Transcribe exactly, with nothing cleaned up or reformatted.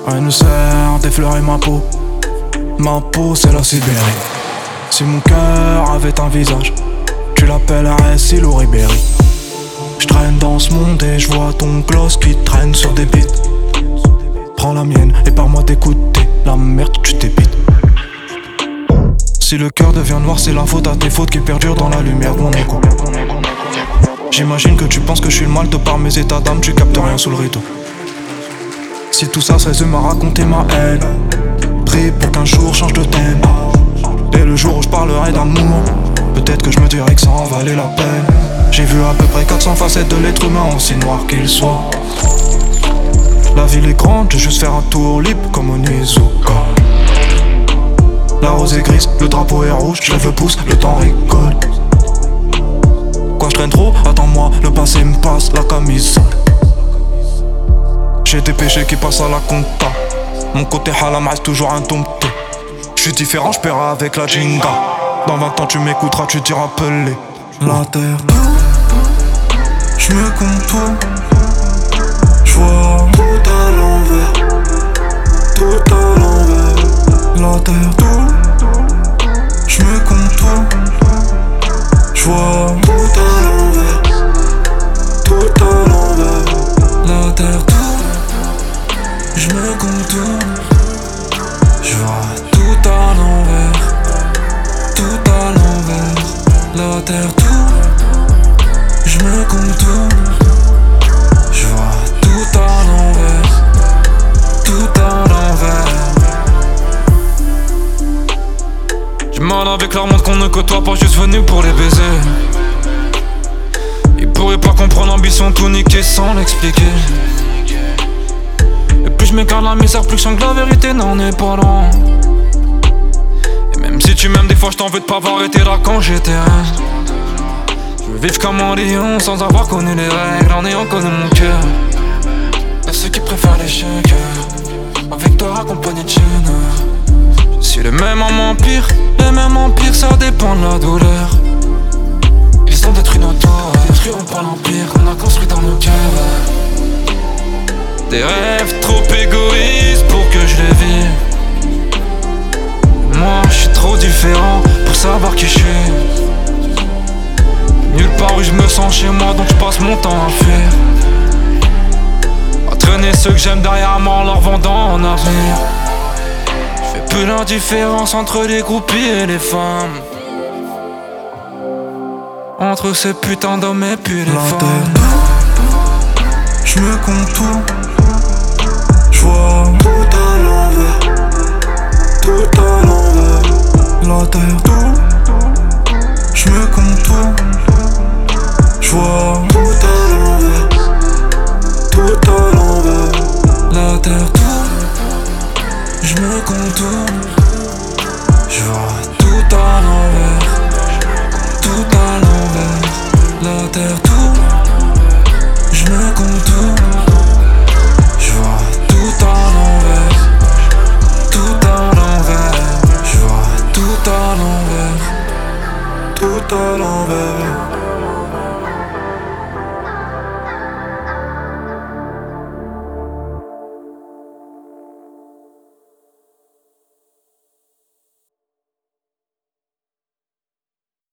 Rien ne sert d'effleurer ma peau. Ma peau c'est la Sibérie. Si mon cœur avait un visage, tu l'appellerais Silo Ribéry. J'traîne dans ce monde et j'vois ton gloss qui traîne sur des beats. Prends la mienne et par-moi d'écouter la merde tu t'épites. Si le cœur devient noir c'est la faute à tes fautes qui perdurent dans la lumière de mon écho. J'imagine que tu penses que je suis le mal de par mes états d'âme, tu captes rien sous le rideau. Si tout ça se résume à raconter ma haine, prie pour qu'un jour change de thème. Dès le jour où je parlerai d'amour, peut-être que je me dirai que ça en valait la peine. J'ai vu à peu près quatre cents facettes de l'être humain, aussi noir qu'il soit. La ville est grande, je vais juste faire un tour libre comme Onizuka. La rose est grise, le drapeau est rouge, je lève le pouce, le temps rigole. Quoi je traîne trop, attends-moi, le passé me passe la camisole. J'ai des péchés qui passent à la compta. Mon côté halam reste toujours indompté. J'suis différent, j'paierai avec la Jenga. Dans vingt ans tu m'écouteras, tu diras pelé. La terre tout, j'me contourne. J'vois tout à l'envers, tout à l'envers. La terre tout, j'me contourne. J'vois tout à l'envers, tout à l'envers. La terre tout, j'me contourne. J'vois tout à l'envers, tout à l'envers. La terre tout, j'me contourne. J'vois tout à l'envers, tout à l'envers. J'ai mal avec leur monde qu'on ne côtoie pas, juste venu pour les baiser. Ils pourraient pas comprendre l'ambition, tout niquer sans l'expliquer. Et plus je m'écarte la misère, plus je sens que la vérité n'en est pas loin. Et même si tu m'aimes, des fois je t'en veux de pas avoir été là quand j'étais un. Je veux vivre comme un lion sans avoir connu les règles, en ayant connu mon cœur. Y'a ceux qui préfèrent l'échec, avec toi accompagné de chaînes. Je suis le même en empire, le même empire, ça dépend de la douleur. Ils ont détruit nos tours, détruiront pas l'empire qu'on a construit dans nos cœurs. Des rêves trop égoïstes pour que je les vive. Moi je suis trop différent pour savoir qui je suis. Nulle part où je me sens chez moi, donc je passe mon temps à fuir. À traîner ceux que j'aime derrière moi en leur vendant en avenir. Je fais plus la différence entre les groupies et les femmes, entre ces putains d'hommes et puis les la femmes. Je me contourne. J'vois tout à l'envers, tout à l'envers. La terre tout, j'me contourne. J'vois tout à l'envers, tout à l'envers. La terre tout, j'me contourne. J'vois tout à l'envers, tout à l'envers. La terre tout, j'me contourne. J'vois tout à l'envers, tout à l'envers. J'vois tout à l'envers, tout à l'envers.